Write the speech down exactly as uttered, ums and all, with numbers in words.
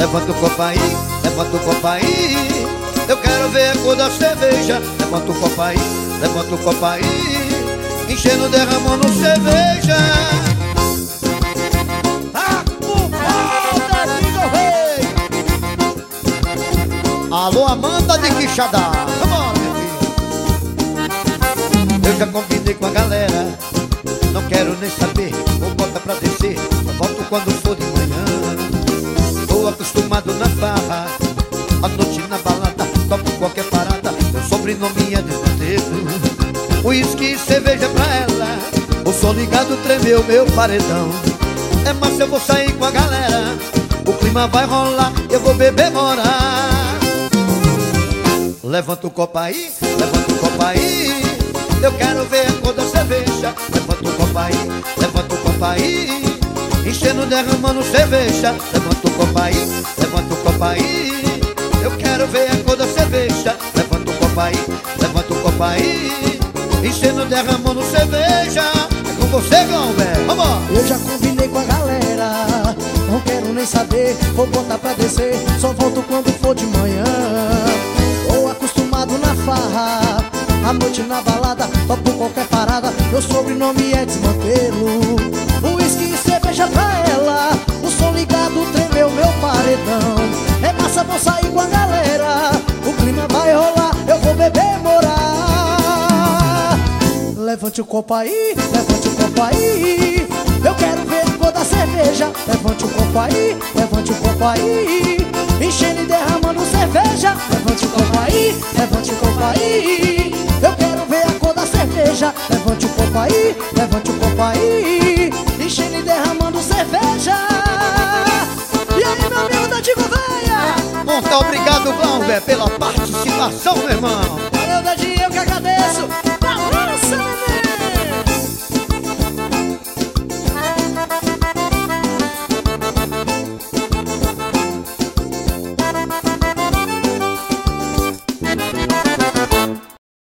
levanta o copo aí, levanta o copo aí. Eu quero ver a cor da cerveja. Levanta o copo aí, levanta o copo aí. Enchendo, derramando cerveja. Tá com falta de meu rei. Alô, Amanda de Quixadá. Vamos, minha filha. Eu já combinei com a galera, não quero nem saber, vou botar pra descer, só volto quando for de manhã. Tô acostumado na farra, à noite na balada, topo qualquer parada, meu sobrenome é desmanteiro. Uísque e cerveja pra ela, o som ligado tremeu meu paredão. É massa, eu vou sair com a galera, o clima vai rolar, eu vou beber morar. Levanta o copo aí, levanta o copo aí. Eu quero ver a cor da cerveja. Levanta o copo aí, levanta o copo aí. Enchendo, derramando cerveja. Levanta o copo aí, levanta o copo aí. Eu quero ver a cor da cerveja. Levanta o copo aí, levanta o copo aí. Enchendo, derramando cerveja. É com você, Glauber, vamos! Eu já combinei com a galera, não quero nem saber, vou botar pra descer, só volto quando for de manhã. Tô acostumado na farra, à noite na balada, topo qualquer parada, meu sobrenome é Desmantelo. Uísque e cerveja pra ela, o som ligado tremeu meu paredão. É massa, vou sair com a galera, o clima vai rolar, eu vou beber morar. Levante o copo aí, levante o copo aí. Eu quero ver a cor da cerveja. Levante o copo aí, levante o copo aí. Enchendo e derramando cerveja. Levante o copo aí, levante o copo aí. Eu quero ver a cor da cerveja. Levante o copo aí, levante o copo aí. Enchendo e derramando cerveja. E aí, meu amigo da Tico Véia? Muito obrigado, Glauber, pela participação, meu irmão.